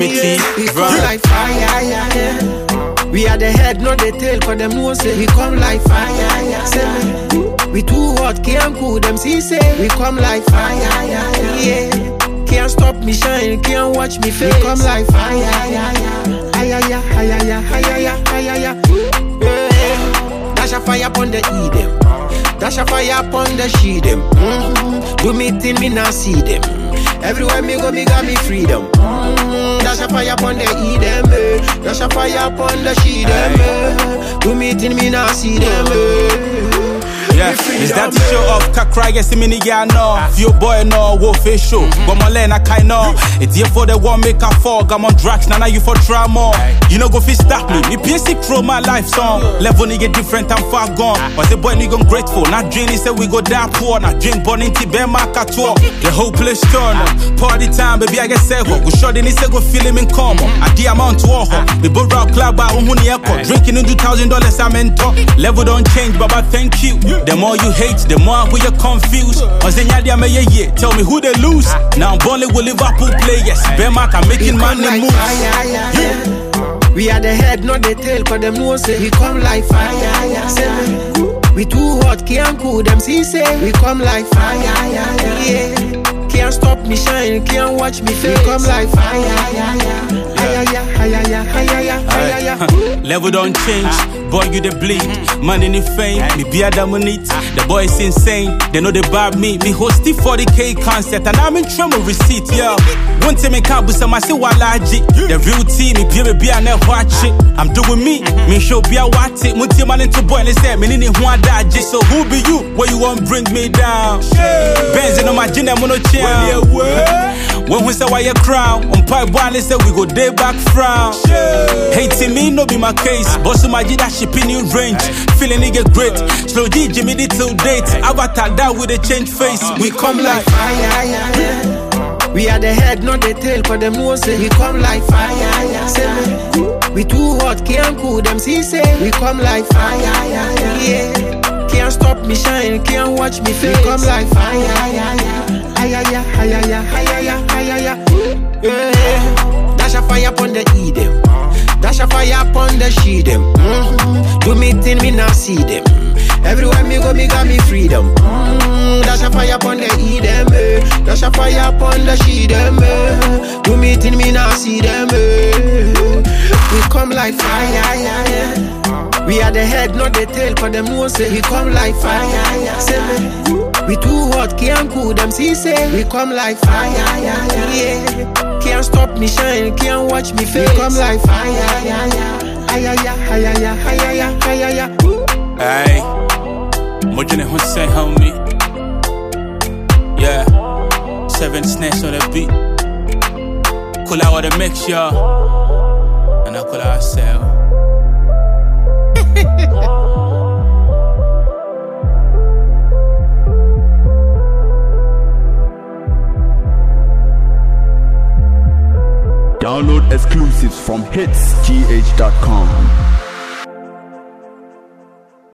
Timothy, we come like fire, We are the head, not the tail, cause them know say we come like fire, Say we too hot, can't cool them, see say we come like fire, Can't stop me shine, can't watch me face. We come like fire, Dash a fire upon the Eden, dash a fire upon the she them. Do me thing, me not see them. Everywhere me go, me got me freedom. Dash a fire upon the Eden, dash a fire upon the she them. Do me thing, me not see them. Yeah, is that the show of Kakra? Yes, mini ya no. Few boy no wo face show. But my lane I kind know. It's here for the one make a fall. I'm on drugs, now you for drama. You know go fi stop me. Me PSC throw my life song. Level nigga different, I'm far gone. But the boy nigga grateful. Not drink, he said we go down poor. Not drink born in Tibet, market tour. The whole place turn up. Party time, baby I get several. Go short in he said go feel him in common. At the amount to offer. We both rock club by Unhuni Airport. Drinking in $2,000 I'm in top. Level don't change, Baba thank you. The more you hate, the more we are confused. Tell me who they lose. Now I'm balling with Liverpool players. Benmark are making money moves. We are the head, not the tail, cause them know say we come like fire. Say we too hot, can't cool them, see say we come like fire. Can't stop me shine, can't watch me face. We come like fire. Level don't change, boy you the bleed. Money in the fame, me be a dominate. The boy is insane, they know they bad me. Me host the 40K concert and I'm in trouble receipt, yeah. One time I can't boost my say walaji. The real team, me be a never watch it. I'm doing me show be a watch it. Munti man into boy and they say me nini huan daji. So who be you? Where you want bring me down? Benz on my gin and mono chair. When we say why you crown, on pipe one they say we go day back frown. Hating me no be my case. Boss my G that ship in new range. Feeling nigga great. Slow G Jimmy the till date. Avatar that with a change face. We come like fire. We are the head, not the tail, cause them know say we come like fire. Say we too hot, can't cool them, see say we come like fire. Can't stop me shine, can't watch me face. We come like fire. Dash a fire upon the Eden, dash a fire upon the she them. Do me thing, me not see them. Everywhere me go, me got me freedom. Dash a fire upon the Eden, dash a fire upon the she them. Do me thing, me not see them. We come like fire. We are the head, not the tail, cause them know say we come like fire. Say we too hot, can't cool them, see say we come like fire. Can't stop me shine, can't watch me face. We come like fire. Hey, Mojane Hussein, homie. Yeah, 7 snares on the beat. Cool out with the mix, y'all. And I cool out ourselves. Download exclusives from hitsgh.com.